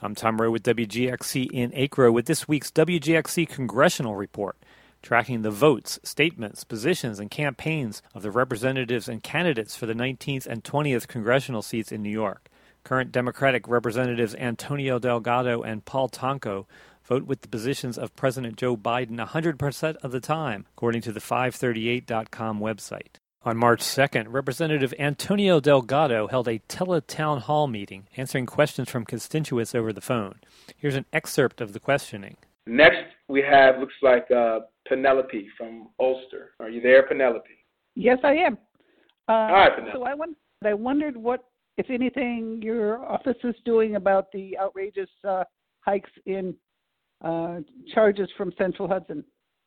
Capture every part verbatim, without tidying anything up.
I'm Tom Rowe with W G X C in Acro with this week's W G X C Congressional Report, tracking the votes, statements, positions, and campaigns of the representatives and candidates for the nineteenth and twentieth congressional seats in New York. Current Democratic Representatives Antonio Delgado and Paul Tonko vote with the positions of President Joe Biden one hundred percent of the time, according to the five thirty-eight dot com website. On March second, Representative Antonio Delgado held a tele-town hall meeting, answering questions from constituents over the phone. Here's an excerpt of the questioning. Next, we have, looks like uh, Penelope from Ulster. Are you there, Penelope? Yes, I am. Uh, All right, Penelope. So I, won- I wondered what, if anything, your office is doing about the outrageous uh, hikes in uh, charges from Central Hudson.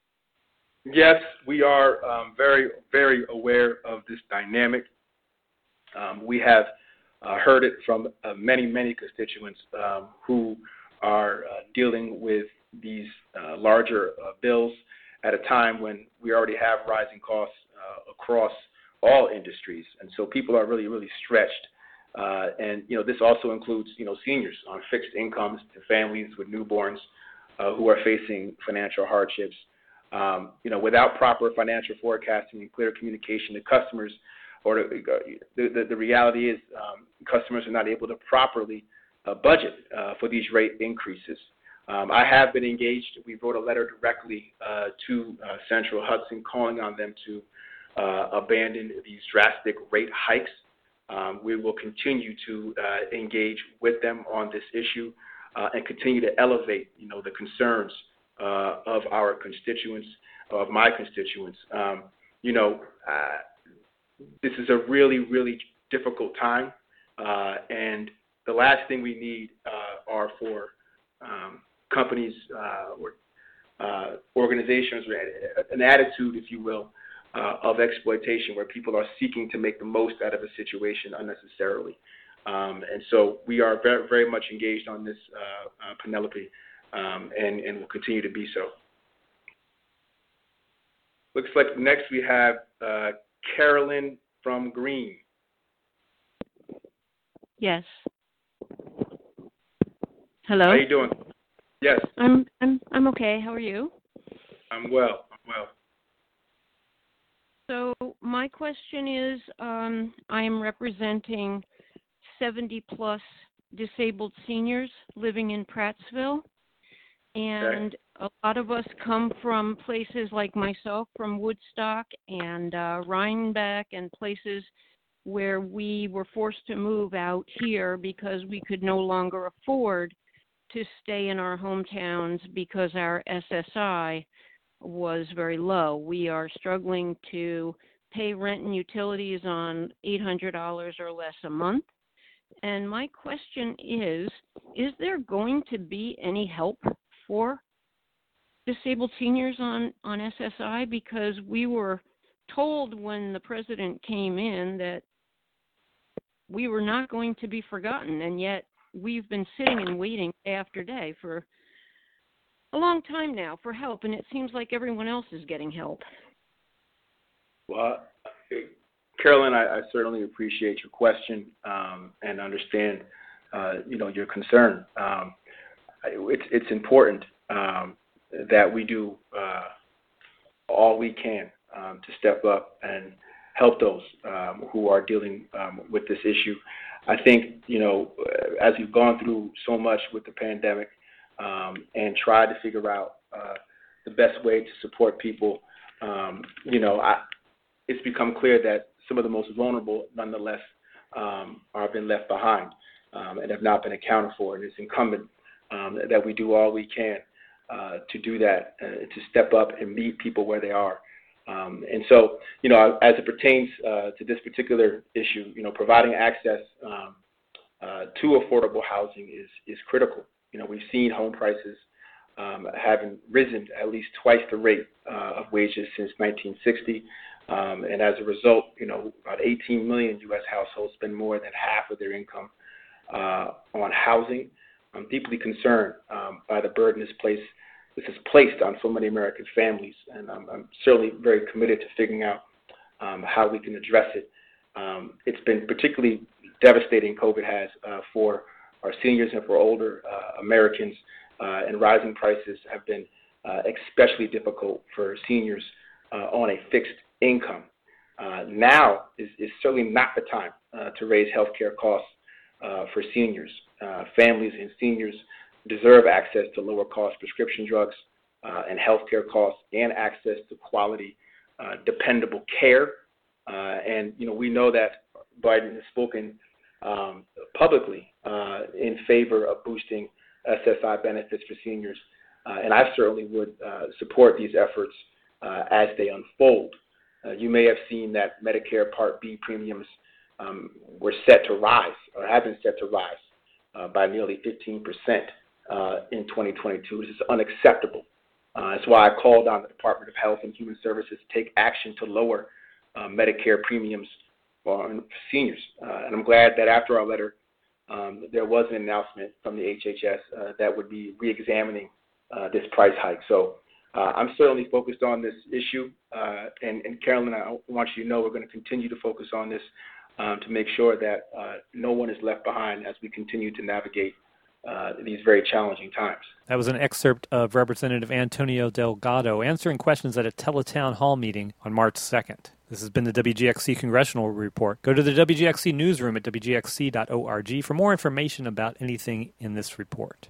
Yes, we are um, very, very aware of this dynamic. Um, we have uh, heard it from uh, many, many constituents um, who are uh, dealing with these uh, larger uh, bills at a time when we already have rising costs uh, across all industries. And so people are really, really stretched. Uh, and, you know, this also includes, you know, seniors on fixed incomes to families with newborns uh, who are facing financial hardships. Um, you know, without proper financial forecasting and clear communication to customers, or the, the, the reality is um, customers are not able to properly uh, budget uh, for these rate increases. Um, I have been engaged. We wrote a letter directly uh, to uh, Central Hudson calling on them to uh, abandon these drastic rate hikes. Um, we will continue to uh, engage with them on this issue uh, and continue to elevate, you know, the concerns Uh, of our constituents, of my constituents. Um, you know, uh, this is a really, really difficult time, uh, and the last thing we need uh, are for um, companies uh, or uh, organizations, or an attitude, if you will, uh, of exploitation where people are seeking to make the most out of a situation unnecessarily. Um, and so we are very, very much engaged on this, uh, uh, Penelope, Um, and, and will continue to be so. Looks like next we have uh, Carolyn from Greene. Yes. Hello. How are you doing? Yes. I'm I'm I'm okay. How are you? I'm well. I'm well. So my question is, um, I am representing seventy plus disabled seniors living in Prattsville. And okay. A lot of us come from places like myself, from Woodstock and uh, Rhinebeck, and places where we were forced to move out here because we could no longer afford to stay in our hometowns because our S S I was very low. We are struggling to pay rent and utilities on eight hundred dollars or less a month. And my question is, is there going to be any help for disabled seniors on, on S S I? Because we were told when the president came in that we were not going to be forgotten, and yet we've been sitting and waiting day after day for a long time now for help, and it seems like everyone else is getting help. Well, Carolyn, I, I certainly appreciate your question um, and understand, uh, you know, your concern. Um, It's, it's important um, that we do uh, all we can um, to step up and help those um, who are dealing um, with this issue. I think, you know, as we've gone through so much with the pandemic um, and tried to figure out uh, the best way to support people, um, you know, I, it's become clear that some of the most vulnerable, nonetheless, um, are been left behind um, and have not been accounted for. And it's incumbent Um, that we do all we can uh, to do that, uh, to step up and meet people where they are. Um, and so, you know, as it pertains uh, to this particular issue, you know, providing access um, uh, to affordable housing is, is critical. You know, we've seen home prices um, having risen at least twice the rate uh, of wages since nineteen sixty. Um, and as a result, you know, about eighteen million U S households spend more than half of their income uh, on housing. I'm deeply concerned um, by the burden this, place, this is placed on so many American families, and I'm, I'm certainly very committed to figuring out um, how we can address it. Um, it's been particularly devastating, COVID has, uh, for our seniors and for older uh, Americans, uh, and rising prices have been uh, especially difficult for seniors uh, on a fixed income. Uh, now is, is certainly not the time uh, to raise healthcare costs uh, for seniors. Uh, families and seniors deserve access to lower cost prescription drugs uh, and healthcare costs, and access to quality, uh, dependable care. Uh, and, you know, we know that Biden has spoken um, publicly uh, in favor of boosting S S I benefits for seniors. Uh, and I certainly would uh, support these efforts uh, as they unfold. Uh, you may have seen that Medicare Part B premiums um, were set to rise, or have been set to rise, uh, by nearly fifteen percent uh, in twenty twenty-two. This is unacceptable. Uh, that's why I called on the Department of Health and Human Services to take action to lower uh, Medicare premiums for seniors. Uh, and I'm glad that after our letter, um, there was an announcement from the H H S uh, that would be reexamining uh, this price hike. So uh, I'm certainly focused on this issue. Uh, and, and Carolyn, I want you to know we're going to continue to focus on this um, to make sure that uh, no one is left behind as we continue to navigate Uh, these very challenging times. That was an excerpt of Representative Antonio Delgado answering questions at a Teletown Hall meeting on March second. This has been the W G X C Congressional Report. Go to the W G X C newsroom at W G X C dot org for more information about anything in this report.